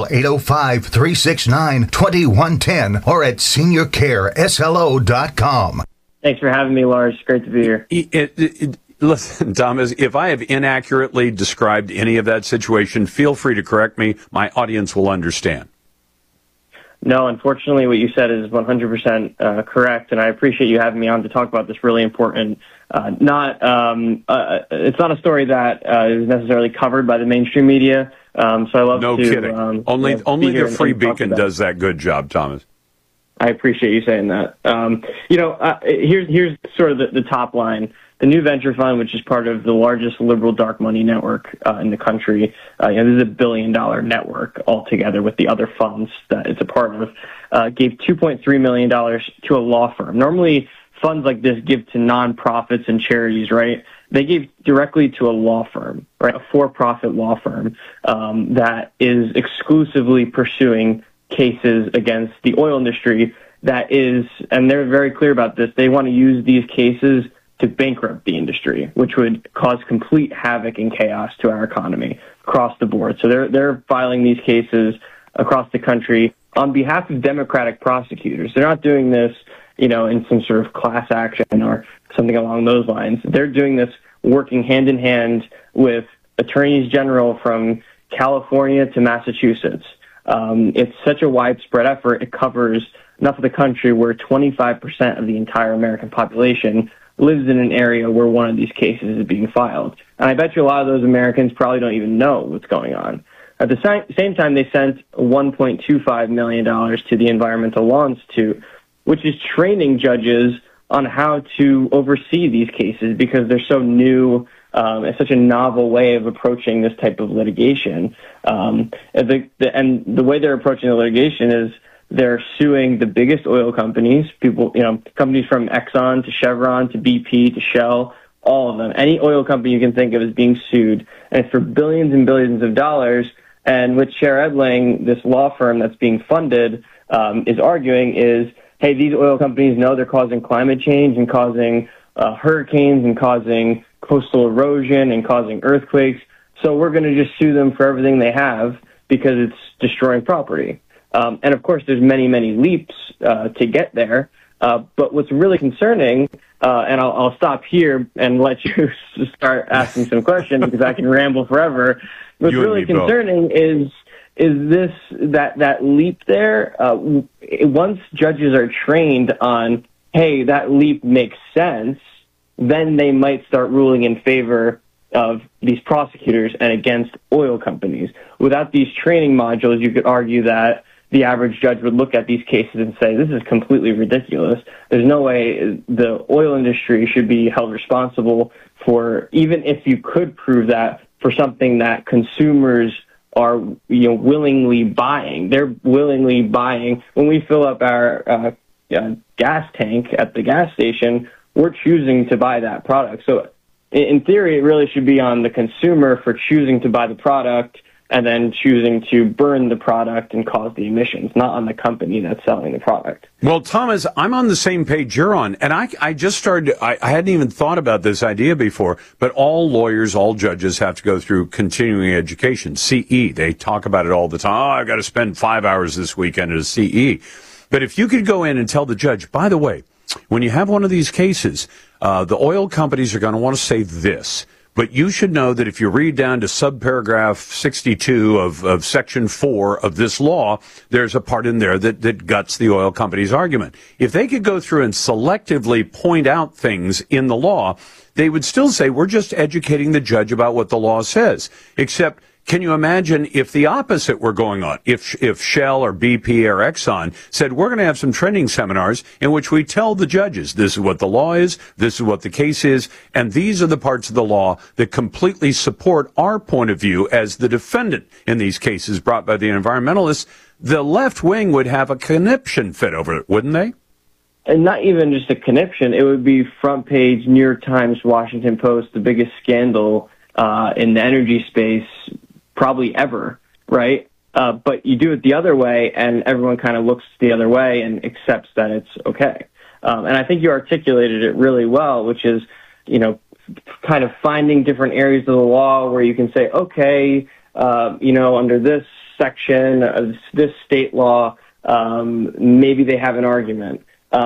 805-369-2110 or at seniorcareslo.com. Thanks for having me, Lars. Great to be here. Listen, Thomas, if I have inaccurately described any of that situation, feel free to correct me. My audience will understand. No, unfortunately, what you said is 100% correct, and I appreciate you having me on to talk about this really important. It's not a story that is necessarily covered by the mainstream media. So I love no to. Kidding. Only the Free Beacon does that good job, Thomas. I appreciate you saying that. Here's sort of the top line. The New Venture Fund, which is part of the largest liberal dark money network in the country, this is $1 billion network altogether with the other funds that it's a part of, gave $2.3 million to a law firm. Normally, funds like this give to nonprofits and charities, right? They gave directly to a law firm, right? A for-profit law firm that is exclusively pursuing cases against the oil industry that is, and they're very clear about this, they want to use these cases to bankrupt the industry, which would cause complete havoc and chaos to our economy across the board. So they're filing these cases across the country on behalf of Democratic prosecutors. They're not doing this, in some sort of class action or something along those lines. They're doing this working hand in hand with attorneys general from California to Massachusetts. It's such a widespread effort. It covers enough of the country where 25% of the entire American population lives in an area where one of these cases is being filed. And I bet you a lot of those Americans probably don't even know what's going on. At the same time, they sent $1.25 million to the Environmental Law Institute, which is training judges on how to oversee these cases because they're so new. It's such a novel way of approaching this type of litigation. And the way they're approaching the litigation is they're suing the biggest oil companies, companies from Exxon to Chevron to BP to Shell, all of them. Any oil company you can think of is being sued, and it's for billions and billions of dollars. And what Cher Edling, this law firm that's being funded, is arguing is, hey, these oil companies know they're causing climate change and causing hurricanes and causing coastal erosion and causing earthquakes, so we're going to just sue them for everything they have because it's destroying property. And of course, there's many, many leaps to get there. But what's really concerning, and I'll stop here and let you start asking some questions because I can ramble forever. What's really concerning is that leap there. Once judges are trained on, hey, that leap makes sense, then they might start ruling in favor of these prosecutors and against oil companies. Without these training modules, you could argue that the average judge would look at these cases and say, this is completely ridiculous. There's no way the oil industry should be held responsible for, even if you could prove that, for something that consumers are willingly buying. They're willingly buying. When we fill up our gas tank at the gas station, we're choosing to buy that product. So in theory, it really should be on the consumer for choosing to buy the product and then choosing to burn the product and cause the emissions, not on the company that's selling the product. Well, Thomas, I'm on the same page you're on, and I just started, I hadn't even thought about this idea before, but all lawyers, all judges have to go through continuing education, CE. They talk about it all the time. Oh, I've got to spend 5 hours this weekend at a CE. But if you could go in and tell the judge, by the way, when you have one of these cases, the oil companies are going to want to say this. But you should know that if you read down to subparagraph 62 of section 4 of this law, there's a part in there that guts the oil company's argument. If they could go through and selectively point out things in the law, they would still say, we're just educating the judge about what the law says. Except can you imagine if the opposite were going on? If Shell or BP or Exxon said, we're going to have some training seminars in which we tell the judges, this is what the law is, this is what the case is, and these are the parts of the law that completely support our point of view as the defendant in these cases brought by the environmentalists, the left wing would have a conniption fit over it, wouldn't they? And not even just a conniption, it would be front page, New York Times, Washington Post, the biggest scandal in the energy space probably ever, right? But you do it the other way, and everyone kind of looks the other way and accepts that it's okay. And I think you articulated it really well, which is, kind of finding different areas of the law where you can say, okay, under this section of this state law, maybe they have an argument.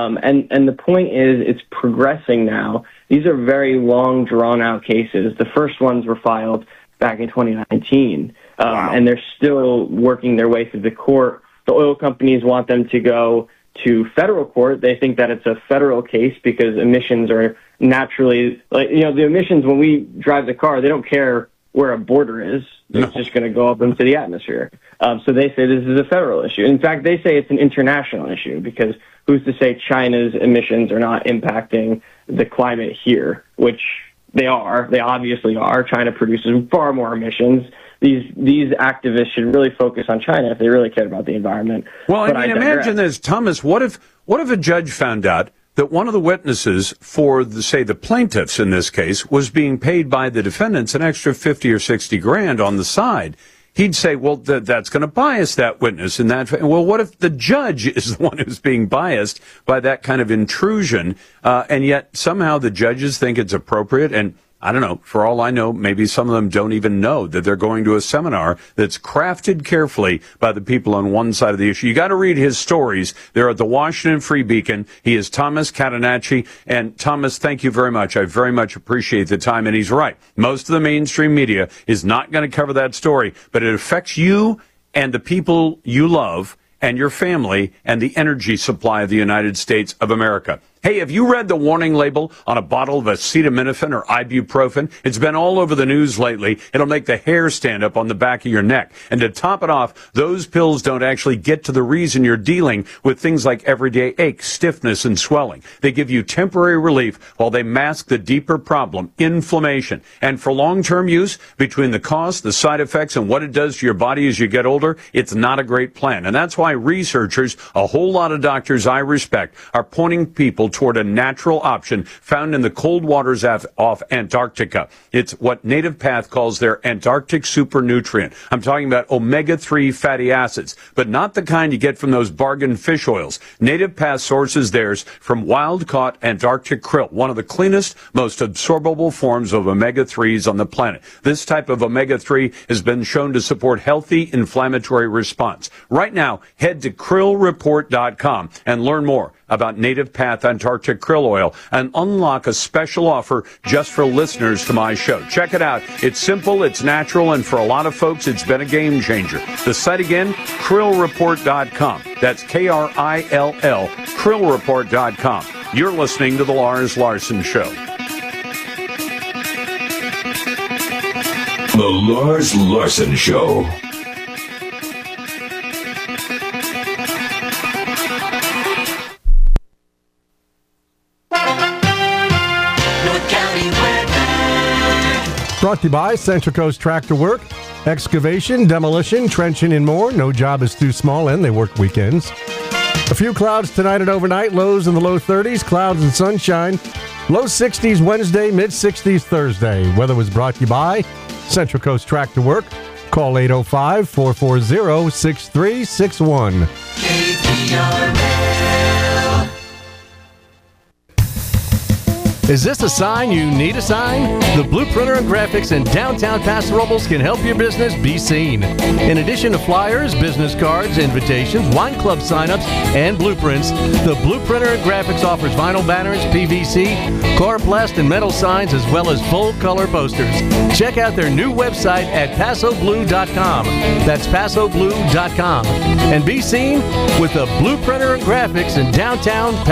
And the point is, it's progressing now. These are very long, drawn-out cases. The first ones were filed back in 2019, and they're still working their way through the court. The oil companies want them to go to federal court. They think that it's a federal case because emissions are naturally, the emissions when we drive the car, they don't care where a border is. It's just going to go up into the atmosphere. So they say this is a federal issue. In fact, they say it's an international issue because who's to say China's emissions are not impacting the climate here, which they are. They obviously are. China produces far more emissions. These activists should really focus on China if they really care about the environment. Well, imagine this, Thomas. What if a judge found out that one of the witnesses for the plaintiffs in this case was being paid by the defendants an extra 50 or 60 grand on the side? He'd say, well, that's going to bias that witness. Well, what if the judge is the one who's being biased by that kind of intrusion, and yet somehow the judges think it's appropriate? And I don't know, for all I know, maybe some of them don't even know that they're going to a seminar that's crafted carefully by the people on one side of the issue. You got to read his stories. They're at the Washington Free Beacon. He is Thomas Catenacci. And Thomas, thank you very much. I very much appreciate the time. And he's right. Most of the mainstream media is not going to cover that story, but it affects you and the people you love and your family and the energy supply of the United States of America. Hey, have you read the warning label on a bottle of acetaminophen or ibuprofen? It's been all over the news lately. It'll make the hair stand up on the back of your neck. And to top it off, those pills don't actually get to the reason you're dealing with things like everyday aches, stiffness, and swelling. They give you temporary relief while they mask the deeper problem, inflammation. And for long-term use, between the cost, the side effects, and what it does to your body as you get older, it's not a great plan. And that's why researchers, a whole lot of doctors I respect, are pointing people toward a natural option found in the cold waters off Antarctica. It's what Native Path calls their Antarctic super nutrient. I'm talking about omega-3 fatty acids, but not the kind you get from those bargain fish oils. Native Path sources theirs from wild-caught Antarctic krill, one of the cleanest, most absorbable forms of omega-3s on the planet. This type of omega-3 has been shown to support healthy inflammatory response. Right now, head to krillreport.com and learn more about Native Path Antarctic krill oil and unlock a special offer just for listeners to my show. Check it out. It's simple, it's natural, and for a lot of folks, it's been a game changer. The site again, krillreport.com. That's K-R-I-L-L, krillreport.com. You're listening to The Lars Larson Show. The Lars Larson Show. Brought to you by Central Coast Tractor Work. Excavation, demolition, trenching, and more. No job is too small, and they work weekends. A few clouds tonight and overnight. Lows in the low 30s. Clouds and sunshine. Low 60s Wednesday, mid 60s Thursday. Weather was brought to you by Central Coast Tractor Work. Call 805-440-6361. Is this a sign you need a sign? The Blue Printer and Graphics in downtown Paso Robles can help your business be seen. In addition to flyers, business cards, invitations, wine club signups, and blueprints, the Blue Printer and Graphics offers vinyl banners, PVC, chloroplast, and metal signs, as well as full-color posters. Check out their new website at PasoBlue.com. That's PasoBlue.com. And be seen with the Blue Printer and Graphics in downtown